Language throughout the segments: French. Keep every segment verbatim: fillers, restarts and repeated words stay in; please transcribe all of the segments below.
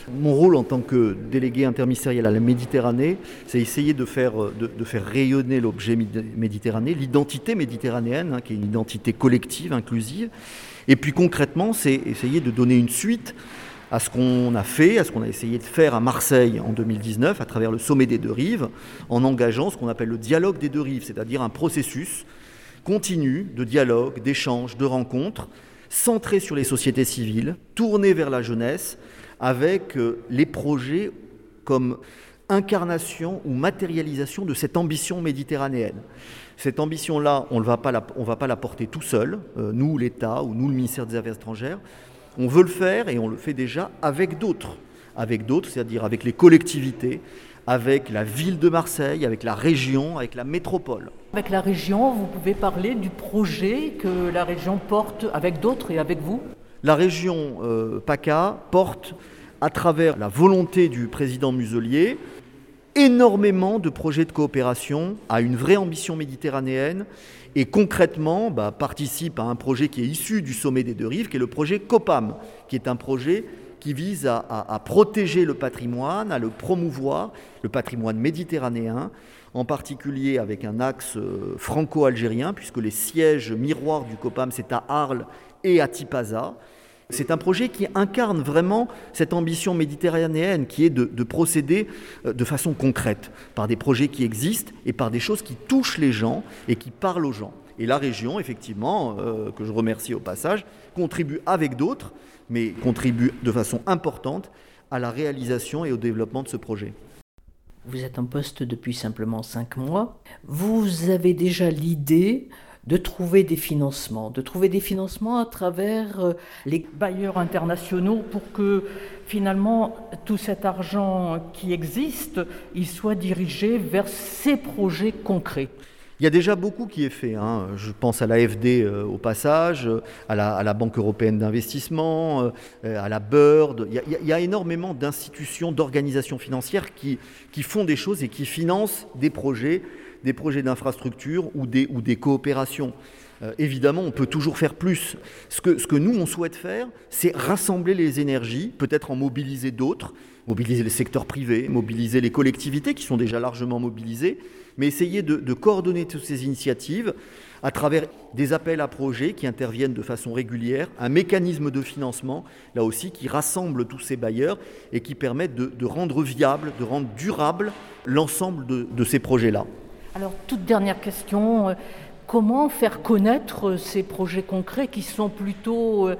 Mon rôle en tant que délégué interministériel à la Méditerranée, c'est essayer de faire, de, de faire rayonner l'objet méditerranéen, l'identité méditerranéenne, hein, qui est une identité collective, inclusive. Et puis concrètement, c'est essayer de donner une suite à ce qu'on a fait, à ce qu'on a essayé de faire à Marseille en deux mille dix-neuf, à travers le sommet des deux rives, en engageant ce qu'on appelle le dialogue des deux rives, c'est-à-dire un processus continu de dialogue, d'échange, de rencontres, centré sur les sociétés civiles, tourné vers la jeunesse, avec les projets comme incarnation ou matérialisation de cette ambition méditerranéenne. Cette ambition-là, on ne va pas la, on va pas la porter tout seul, euh, nous l'État ou nous le ministère des Affaires étrangères. On veut le faire et on le fait déjà avec d'autres, avec d'autres, c'est-à-dire avec les collectivités, avec la ville de Marseille, avec la région, avec la métropole. Avec la région, vous pouvez parler du projet que la région porte avec d'autres et avec vous ? La région euh, PACA porte, à travers la volonté du président Muselier, énormément de projets de coopération à une vraie ambition méditerranéenne et concrètement bah, participe à un projet qui est issu du sommet des deux rives, qui est le projet COPAM, qui est un projet qui vise à, à, à protéger le patrimoine, à le promouvoir, le patrimoine méditerranéen, en particulier avec un axe euh, franco-algérien, puisque les sièges miroirs du COPAM, c'est à Arles et à Tipaza. C'est un projet qui incarne vraiment cette ambition méditerranéenne qui est de, de procéder de façon concrète par des projets qui existent et par des choses qui touchent les gens et qui parlent aux gens. Et la région, effectivement, euh, que je remercie au passage, contribue avec d'autres, mais contribue de façon importante à la réalisation et au développement de ce projet. Vous êtes en poste depuis simplement cinq mois. Vous avez déjà l'idée de trouver des financements, de trouver des financements à travers les bailleurs internationaux pour que finalement tout cet argent qui existe, il soit dirigé vers ces projets concrets. Il y a déjà beaucoup qui est fait, hein. Je pense à l'A F D euh, au passage, à la, à la Banque européenne d'investissement, euh, à la Bird. Il y a, il y a énormément d'institutions, d'organisations financières qui, qui font des choses et qui financent des projets, des projets d'infrastructure ou des, ou des coopérations. Euh, évidemment, on peut toujours faire plus. Ce que, ce que nous, on souhaite faire, c'est rassembler les énergies, peut-être en mobiliser d'autres, mobiliser les secteurs privés, mobiliser les collectivités qui sont déjà largement mobilisées, mais essayer de, de coordonner toutes ces initiatives à travers des appels à projets qui interviennent de façon régulière, un mécanisme de financement, là aussi, qui rassemble tous ces bailleurs et qui permet de, de rendre viable, de rendre durable l'ensemble de, de ces projets-là. Alors, toute dernière question, comment faire connaître ces projets concrets qui sont plutôt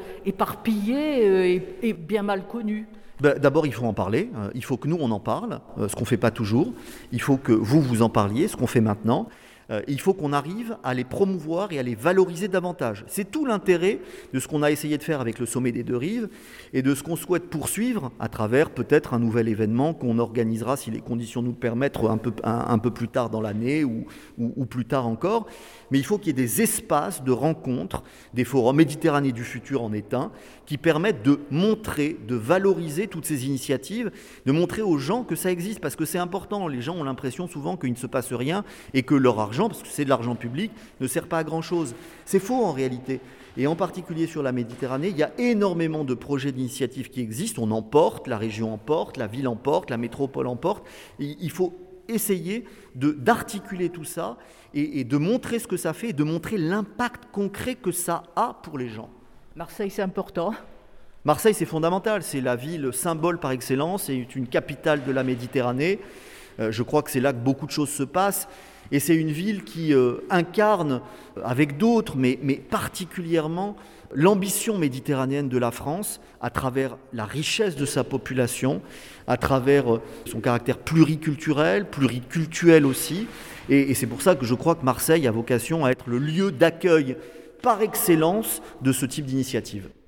éparpillés et bien mal connus ? Ben, d'abord, il faut en parler. Il faut que nous, on en parle, ce qu'on ne fait pas toujours. Il faut que vous, vous en parliez, ce qu'on fait maintenant. Il faut qu'on arrive à les promouvoir et à les valoriser davantage. C'est tout l'intérêt de ce qu'on a essayé de faire avec le sommet des deux rives et de ce qu'on souhaite poursuivre à travers peut-être un nouvel événement qu'on organisera, si les conditions nous le permettent, un peu, un, un peu plus tard dans l'année ou, ou, ou plus tard encore. Mais il faut qu'il y ait des espaces de rencontres, des forums Méditerranée du futur en est un, qui permettent de montrer, de valoriser toutes ces initiatives, de montrer aux gens que ça existe, parce que c'est important. Les gens ont l'impression souvent qu'il ne se passe rien et que leur argent, parce que c'est de l'argent public, ne sert pas à grand-chose. C'est faux en réalité. Et en particulier sur la Méditerranée, il y a énormément de projets d'initiatives qui existent. On en porte, la région en porte, la ville en porte, la métropole en porte. Et il faut essayer de, d'articuler tout ça et, et de montrer ce que ça fait et de montrer l'impact concret que ça a pour les gens. Marseille, c'est important. Marseille, c'est fondamental. C'est la ville symbole par excellence. C'est une capitale de la Méditerranée. Euh, je crois que c'est là que beaucoup de choses se passent. Et c'est une ville qui euh, incarne, avec d'autres, mais, mais particulièrement, l'ambition méditerranéenne de la France à travers la richesse de sa population, à travers euh, son caractère pluriculturel, pluricultuel aussi. Et, et c'est pour ça que je crois que Marseille a vocation à être le lieu d'accueil par excellence de ce type d'initiative.